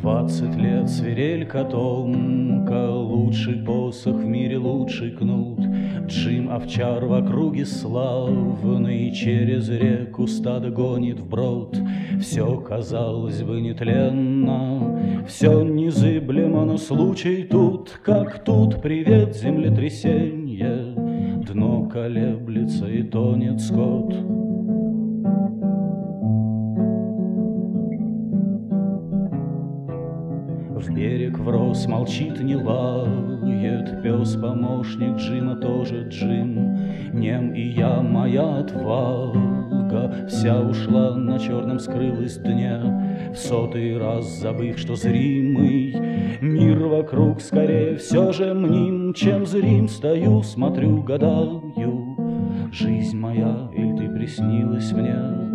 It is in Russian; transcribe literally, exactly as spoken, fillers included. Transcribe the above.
Двадцать лет свирель котомка, лучший посох в мире, лучший кнут. Джим Овчар в округе славный, через реку стадо гонит вброд. Все, казалось бы, нетленно, все незыблемо, но случай тут, как тут, привет, землетрясенье. Дно колеблется и тонет скот. В берег врос, молчит, не лает пес-помощник Джима, тоже Джим. Нем и я, моя отвага вся ушла, на черном скрылась дне. В сотый раз забыв, что зримый мир вокруг скорее все же мним, чем зрим. Стою, смотрю, гадаю, жизнь моя, или ты приснилась мне?